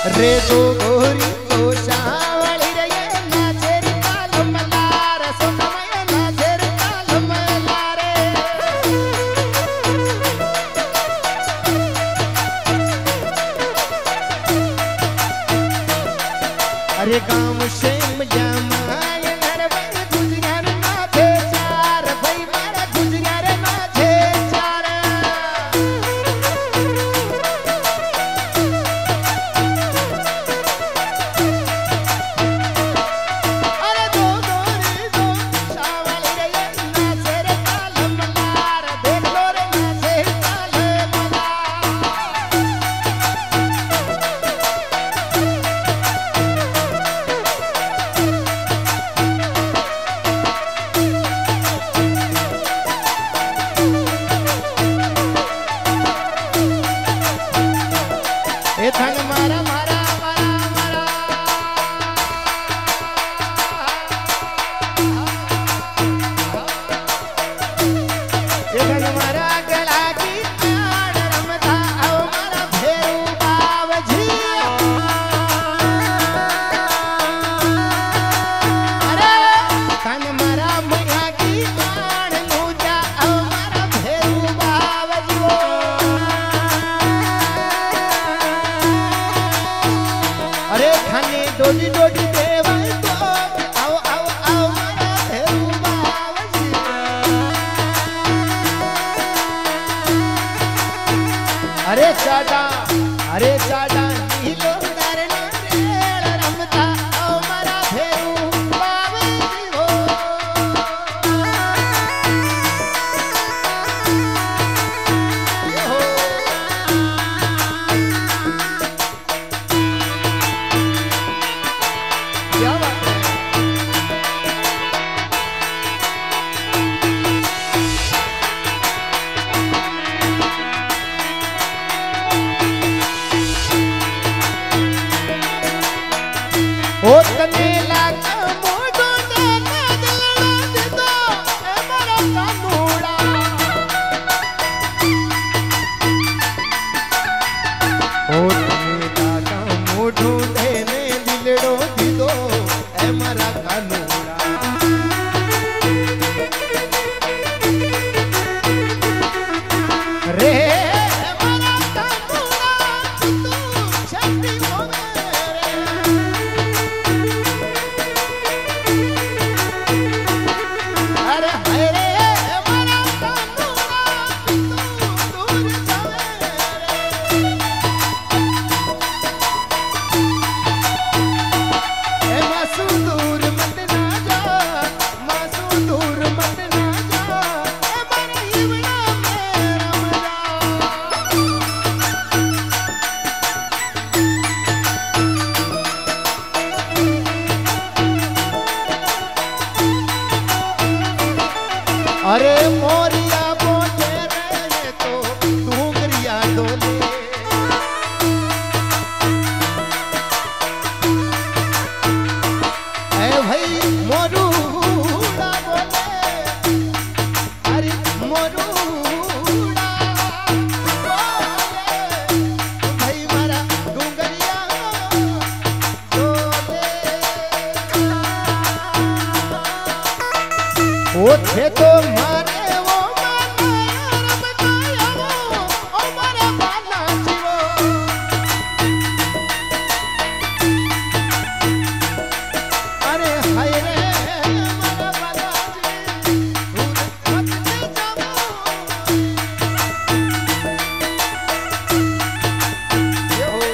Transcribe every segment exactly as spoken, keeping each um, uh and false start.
रे तो गोरी तो शावली रे नाचेर ताल मलार सोनमय नाचेर ताल मलारे अरे गाँव से जमाय घर में गुजर नाचे चार भाई मारा गुजर नाचे चार अरे दो गोरी दो शावली रे नाचे रे ताल मलार देख लो रे नाचे ताल ए थन मारा मारा मारा मारा ए थन मारा गला की ताड़ रमता आओ मारा भेरू बावजी अरे थन मारा मैया की ताड़ नूजा आओ मारा भेरू बावजी अरे खाने डोडी डोडी देवाई तो आओ आओ आओ मारा भेरू बावजी अरे चाडा अरे चाडा नीलो डरे रेल रमता आओ मारा भेरू बावजी हो ये हो क्या बात है ओ तने लागा मोडो ने दिलड़ा दितो ए मारा कानूड़ा ओ तने लागा मोडो ने दिलड़ो दितो ए मारा कानूड़ा रे मारा कानूड़ा तू छाती मोरे अरे हाय रे मारा कानूड़ा तू दूर जावे ए मासू दूर मत ना जा मासू दूर मत ना जा ए मारा हिवड़ा मेरा मजा अरे मोरिया बोले रे तो डूंगरिया डोले ए भाई मोरूड़ा बोले अरे मोरूड़ा बोले भाई मारा डूंगरिया डोले ओ थे तो मारे वो माना रब काया वो ओ मारा बाला जीवो अरे हाय रे मारा बाला जी दूर मत ले जाओ ये हो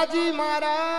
बालाजी महाराज।